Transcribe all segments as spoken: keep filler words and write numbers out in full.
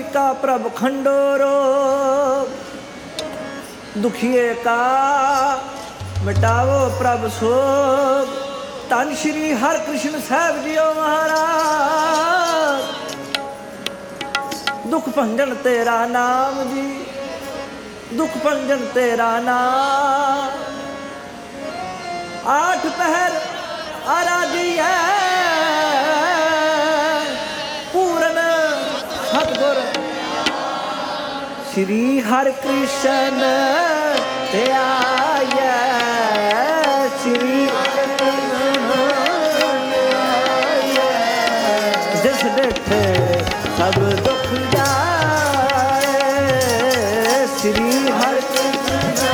का प्रभ खंडोरो, दुखिए का मिटावो प्रभ शोक। धन श्री हर कृष्ण साहब जियो महाराज, दुख भंजन तेरा नाम जी, दुख भंजन तेरा नाम। आठ पहर आराधिया पूरन सतगुर श्री हर कृष्ण ते आया, श्री जिस डिठे सब दुख जाए, श्री हर कृष्ण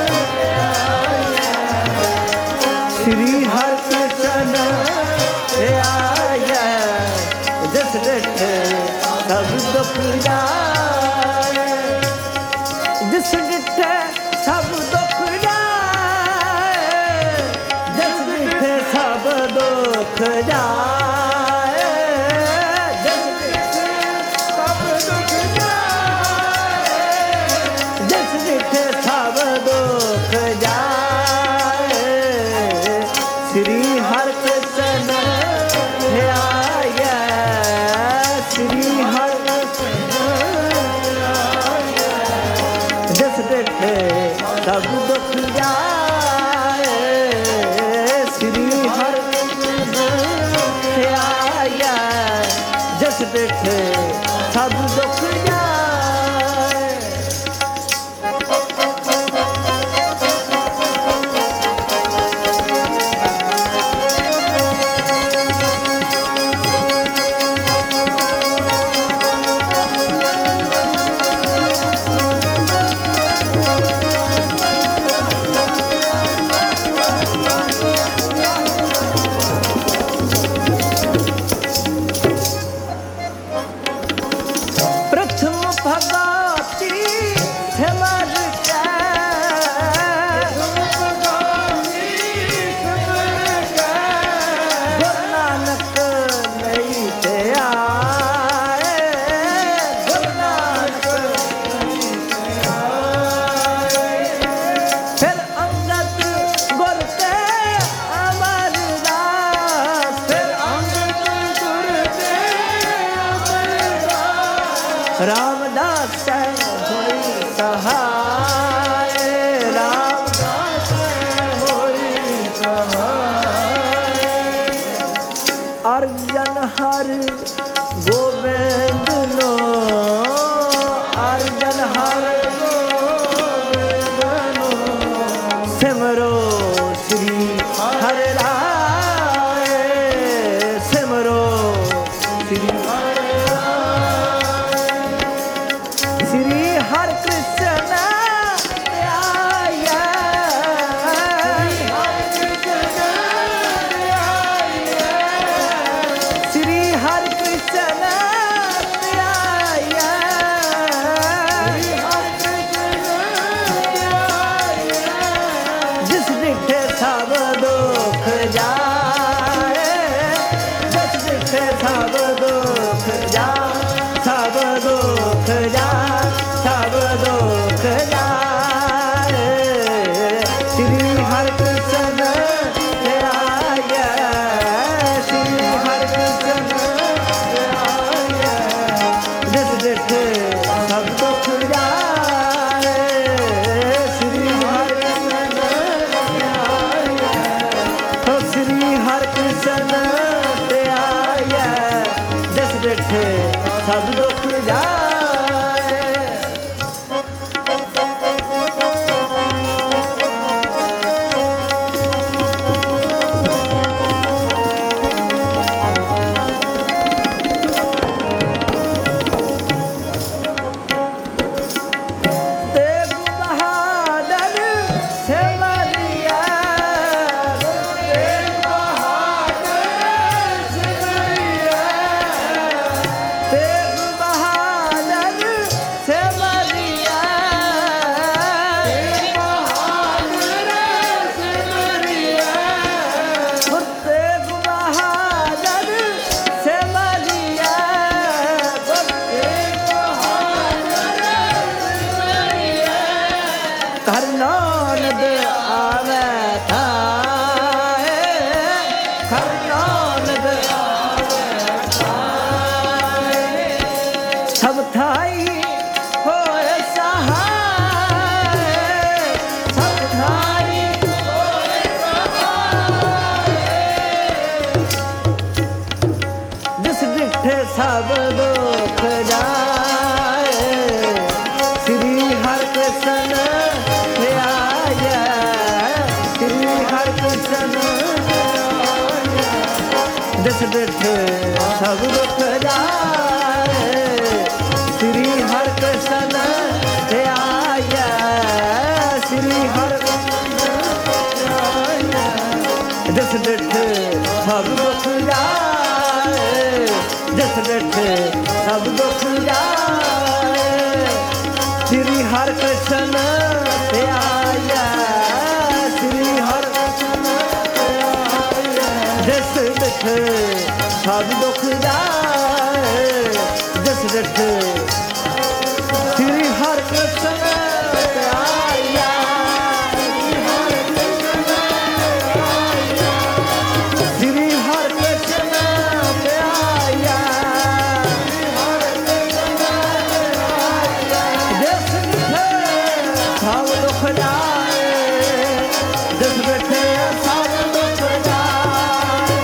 श्री हर कृष्ण आया, जिस डिठे सब दुख जाए, जिस डिठे सब दुख जाए, जिस डिठे सब दुख जाए, जिस डिठे सब दुख जाए, जिस डिठे सब दुख जाए, श्री हर कृष्ण आया, श्री हर कृष्ण आया, जिस डिठे सब दुख जाए, श्री हर कृष्ण आया, जिस डिठे सब दुख जाए। रामदास होई सहाय, रामदास होई सहाय, अर्जन हर गोविंद नो, अर्जन हर गोविंद नो, सिमरो श्री हर राय, सिमरो श्री श्री हर कृष्ण आया, श्री हर कृष्ण आया, जिस डिठे सब दुख जाए, जिस डिठे सब दुख जाए, सब दुख जाए, सब दुख जाए, श्री हर कृष्ण आया, श्री हर कृष्ण आया, जिस डिठे सब दुख जाए, श्री हर कृष्ण आया, तो श्री हर कृष्ण आया, जिस डिठे सब दुख जाए। तेग बहादुर ਡਿਠ ਸਭ ਦੁਖ ਜਾਏ ਸ੍ਰੀ ਹਰਿ ਕ੍ਰਿਸ਼ਨ ਧਿਆਇਆ ਸ੍ਰੀ ਹਰਿ ਜਿਸ ਡਿਠ ਸਭ ਦੁਖ ਜਾਏ ਜਿਸ ਡਿਠ ਸਭ ਦੁਖ ਜਾਏ ਸ੍ਰੀ ਹਰਿ ਕ੍ਰਿਸ਼ਨ ਧਿਆਇਆ ਸ੍ਰੀ ਹਰਿ ਕ੍ਰਿਸ਼ਨ ਧਿਆਇਆ ਜਿਸ ਡਿਠ ਸਭ ਦੁਖ ਜਾਏ ਜਿਸ ਡਿਠ ਸ੍ਰੀ ਹਰਿ ਕ੍ਰਿਸ਼ਨ ਧਿਆਇਆ ਸ੍ਰੀ ਹਰਿ ਕ੍ਰਿਸ਼ਨ ਧਿਆਇਆ ਜਿਸ ਡਿਠ ਸਭ ਦੁਖ ਜਾਏ ਜਿਸ ਡਿਠ ਸਭ ਦੁਖ ਜਾਏ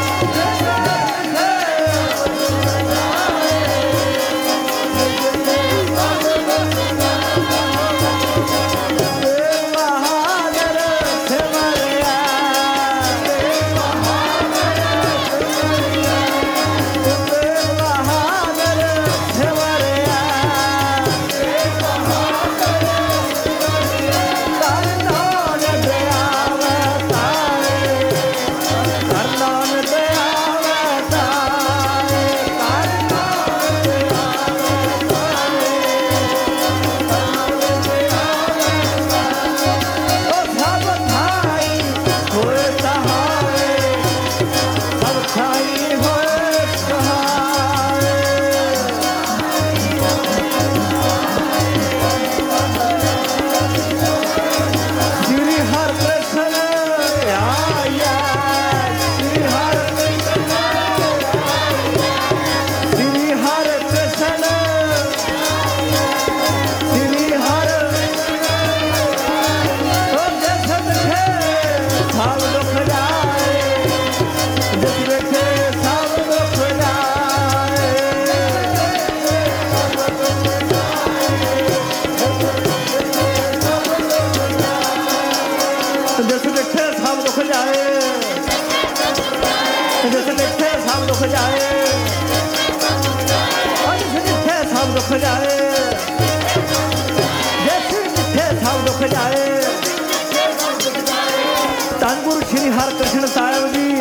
ਧੰਨ ਗੁਰੂ ਸ਼੍ਰੀ ਹਰਿਕ੍ਰਿਸ਼ਨ ਸਾਹਿਬ ਜੀ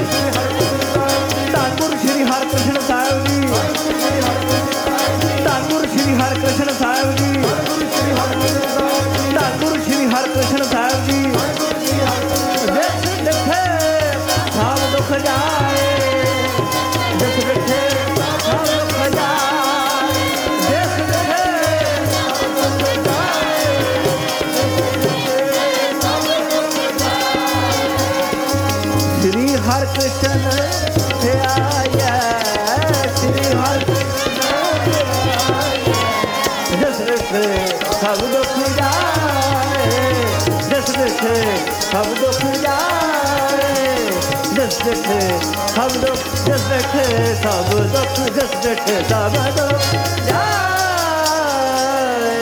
ਧੰਨ ਗੁਰੂ ਸ਼੍ਰੀ ਹਰਿਕ੍ਰਿਸ਼ਨ ਸਾਹਿਬ ਜੀ ਧੰਨ ਗੁਰੂ ਸ਼੍ਰੀ ਹਰਿਕ੍ਰਿਸ਼ਨ ਸਾਹਿਬ ਜੀ ਧੰਨ ਗੁਰੂ ਸ਼੍ਰੀ ਹਰਿਕ੍ਰਿਸ਼ਨ ਸਾਹਿਬ ਜੀ ਜਿਸ ਡਿਠੇ ਸਭ ਦੁਖ ਜਾਏ ਜਿਸ ਡਿਠੇ ਸਭ ਦੁਖ ਜਾਏ ਜਿਸ ਡਿਠੇ ਸਭ ਦੁਖ ਜਾਏ ਸ੍ਰੀ ਹਰਿ ਕ੍ਰਿਸ਼ਨ ਧਿਆਇਆ ਸ੍ਰੀ ਹਰਿ ਜਿਸ ਡਿਠ ਸਭ ਦੁਖ ਜਾਏ ਜਿਸ ਡਿਠ ਸਭ ਦੁਖ ਜਾਏ ਜਿਸ ਡਿਠ ਸਭ ਦੁਖ ਜਿਸ ਡਿਠ ਸਭ ਦੁਖ ਜਿਸ ਡਿਠ ਸਭ ਦੁਖ ਜਾਏ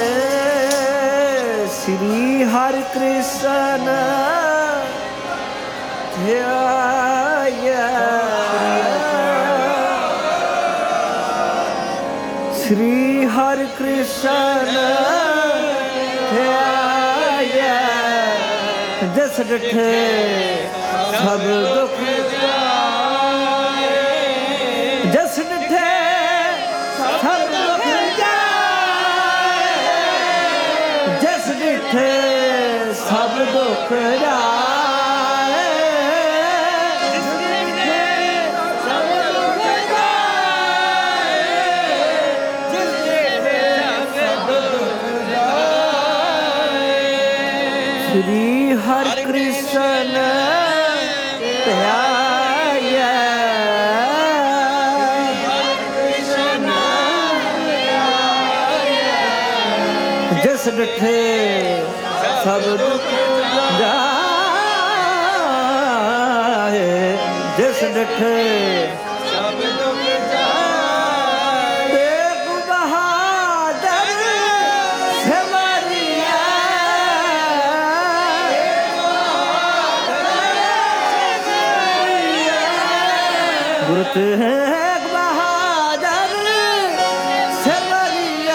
ਸ੍ਰੀ ਹਰਿ ਕ੍ਰਿਸ਼ਨ ਧਿਆਇਆ ਸ੍ਰੀ ਹਰਿ ਕ੍ਰਿਸ਼ਨ ਧਿਆਇਆ ਜਿਸ ਡਿਠ ਸਭ ਦੁਖ ਜਾਏ ਜਿਸ ਡਿਠ ਸਭ ਦੁਖ ਜਾਏ ਜਿਸ ਡਿਠ ਸਭ ਦੁਖ ਜਾਏ ਸ੍ਰੀ ਹਰਿ ਕ੍ਰਿਸ਼ਨ ਧਿਆਇਆ ਜਿਸ ਡਿਠੇ ਸਭ ਦੁਖ ਜਾਏ ਜਿਸ ਡਿਠੇ ਸਭ ਦੁਖ ਜਾਏ ਤੇਗ ਬਹਾਦਰ ਸਿਮਰਿਆ ਗੁਰੂ ਤੇਗ ਬਹਾਦਰ ਸਵਰੀਆ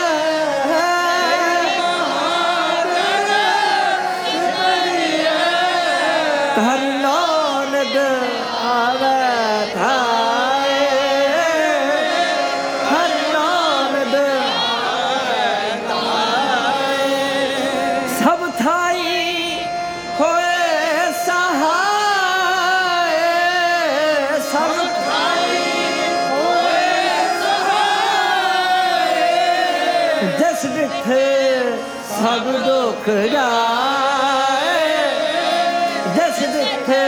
ਹਰ ਨਾਨਕ ਆਵੇ ਥਾਏ ਹਰ ਨਾਨਕ ਆਵੇ ਥਾਏ ਸਭ ਥਾਈ ਹੋਏ ਸਹਾਏ ਸਭ ਥਾਈ ਹੋਏ ਸਹਾਏ ਜਿਸ ਜਿੱਥੇ ਸਭ ਦੁੱਖ ਜਾਏ ਜਿਸ ਜਿੱਥੇ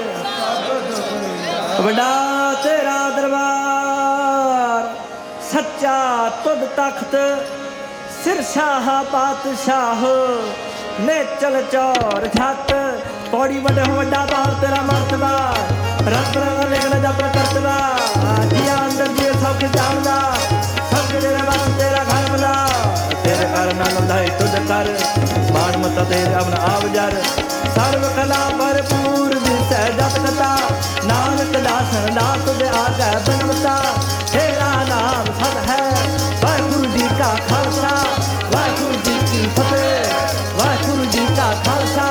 ਵੱਡਾ ਤੇਰਾ ਦਰਬਾਰ ਸੱਚਾ ਤੁਧ ਤਖਤ ਸਿਰ ਸ਼ਾਹ ਪਾਤਸ਼ਾਹ ਨੇਚਲ ਚੌਰ ਛੱਤ ਪੌੜੀ ਵੱਡੇ ਹੋ ਵੱਡਾ ਬਾਹਰ ਤੇਰਾ ਮਰਤਬਾ ਰੱਬ ਰੰਗ ਲਿਖਣ ਜਪ ਕਰਤਵਾ ਜੀਆ ਅੰਦਰ ਜੀ ਸਭ ਜਾਣਦਾ ਸਭ ਜਿਹੜੇ ਵਸ ਤੇਰਾ ਘਰ ਬਲਾ ਤੇਰੇ ਘਰ ਨਾਲ ਲੰਦਾਈ ਤੁਧ ਕਰ ਮਾਨ ਮਤਾ ਤੇਰੇ ਅਵਨ ਆਵ ਜਰ ਸਰਵ ਕਲਾ ਭਰਪੂਰ ਦਿਸੈ ਜਪ ਕਤਾ ਨਾਨਕ ਦਾਸਨ ਦਾਸ ਤੁਧ ਆਗੈ ਬਨਵਤਾ ਤੇਰਾ ਨਾਮ ਸਦ ਹੈ ਵਾਹਿਗੁਰੂ ਜੀ ਕਾ ਖਾਲਸਾ ਵਾਹਿਗੁਰੂ ਜੀ ਕੀ ਫਤਿਹ ਵਾਹਿਗੁਰੂ ਜੀ ਕਾ ਖਾਲਸਾ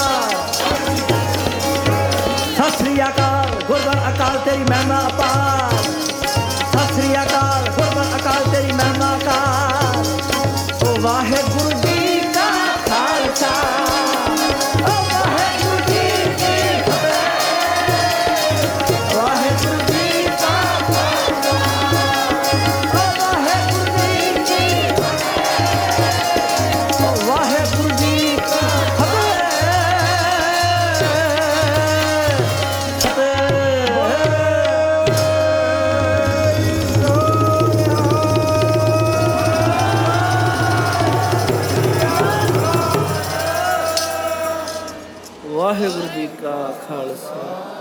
ਸਤਿ ਸ੍ਰੀ ਅਕਾਲ ਗੁਰਬਾਣੀ ਅਕਾਲ ਤੇਰੀ ਮਹਿਮਾ ਅਪਾਰ ਸਤਿ ਸ੍ਰੀ ਅਕਾਲ ਗੁਰਬਾਣੀ ਅਕਾਲ ਤੇਰੀ ਮਹਿਮਾ ਅਕਾਲ ਓ ਵਾਹਿਗੁਰੂ ਜੀ ਕਾ ਖਾਲਸਾ ਓ ਵਾਹਿਗੁਰੂ ਜੀ ਕੀ ਫਤਿਹ ਵਾਹਿਗੁਰੂ ਜੀ ਕਾ ਖਾਲਸਾ ਓ ਵਾਹਿਗੁਰੂ ਜੀ ਕੀ ਫਤਿਹ ਓ ਵਾਹਿਗੁਰੂ ਜੀ ਕਾ ਵਾਹਿਗੁਰੂ ਜੀ ਕਾ ਖਾਲਸਾ।